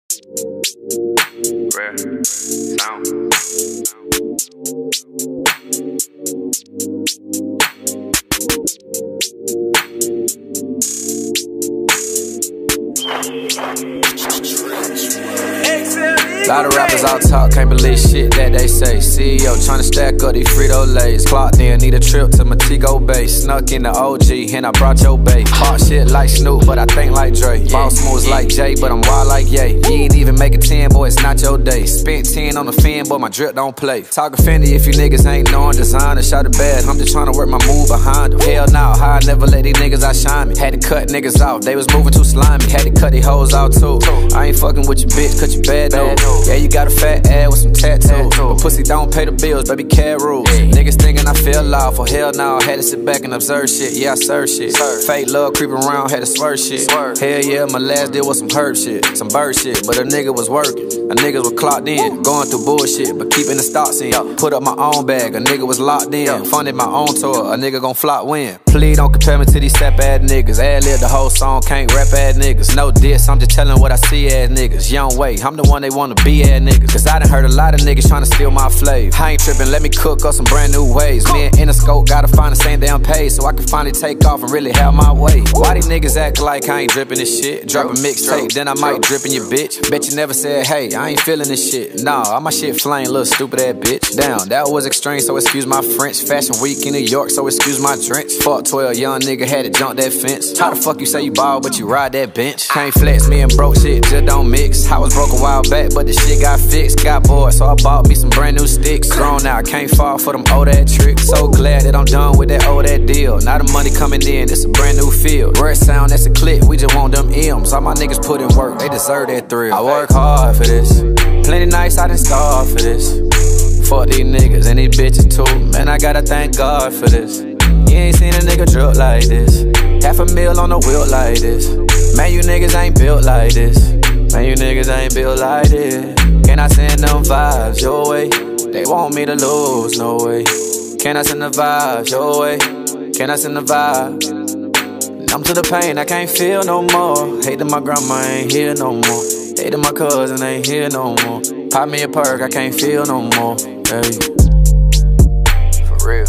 Rare sound. Lot of rappers out talk, can't believe shit that they say. CEO tryna stack up these Frito-Lays. Clocked in, need a trip to Montego Bay. Snuck in the OG, and I brought your bae. Pop shit like Snoop, but I think like Dre. Boss moves like Jay, but I'm wild like Ye. You ain't even make a 10, boy, it's not your day. Spent 10 on the fin, boy, my drip don't play. Talkin' Fendi if you niggas ain't knowin' designer. Shot it bad, I'm just tryna work my move behind them. Hell nah, how I never let these niggas outshine me. Had to cut niggas off, they was moving too slimy. Had to cut these hoes out too. I ain't fucking with your bitch, cut you bad though. Yeah, you got a fat ass with some tattoos, but pussy don't pay the bills, baby, care rules. Niggas thinking I fell off, oh hell no, had to sit back and observe shit, yeah I serve shit. Fake love creeping around, had to swerve shit. Hell yeah, my last deal was some herb shit, some bird shit, but a nigga was working. A nigga was clocked in, going through bullshit, but keeping the stocks in. Put up my own bag, a nigga was locked in. Funded my own tour, a nigga gon' flop win. Please don't compare me to these sap ass niggas. Ad-lib the whole song, can't rap ass niggas. No diss, I'm just telling what I see ass niggas. Young way, I'm the one they wanna be ass niggas. Cause I done heard a lot of niggas tryna steal my flavor. I ain't trippin', let me cook up some brand new ways. Me and Interscope gotta find the same damn page so I can finally take off and really have my way. Why these niggas act like I ain't drippin' this shit? Drop a mixtape, then I might drip in your bitch. Bet you never said, hey, I ain't feeling this shit. Nah, all my shit flame, little stupid ass bitch. Damn, that was extreme, so excuse my French. Fashion week in New York, so excuse my drench. Fuck 12, young nigga had to jump that fence. How the fuck you say you ball, but you ride that bench? Can't flex, me and broke shit just don't mix. I was broke a while back, but the shit got fixed. Got bored, so I bought me some brand new sticks. Grown out, can't fall for them old ass tricks. So glad that I'm done with that old ass deal. Now the money coming in, it's a brand new field. Rare sound, that's a clip, we just want them M's. All my niggas put in work, they deserve that thrill. I work hard for this, plenty nights I done starved for this. Fuck these niggas and these bitches too. Man, I gotta thank God for this. You ain't seen a nigga drip like this. $500,000 on a wheel like this. Man, you niggas ain't built like this. Man, you niggas ain't built like this. Can I send them vibes your way? They want me to lose, no way. Can I send the vibes your way? Can I send the vibe? I'm to the pain, I can't feel no more. Hate that my grandma ain't here no more. Hate that my cousin ain't here no more. Pop me a perk, I can't feel no more. Hey. For real.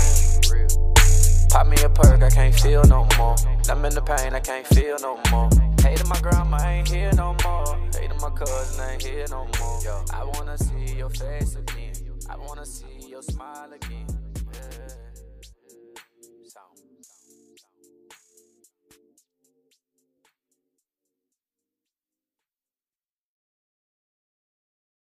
Pop me a perk, I can't feel no more. I'm in the pain, I can't feel no more. Hate that my grandma ain't here no more. Hate that my cousin ain't here no more. Yo, I wanna see your face again. I wanna see your smile again.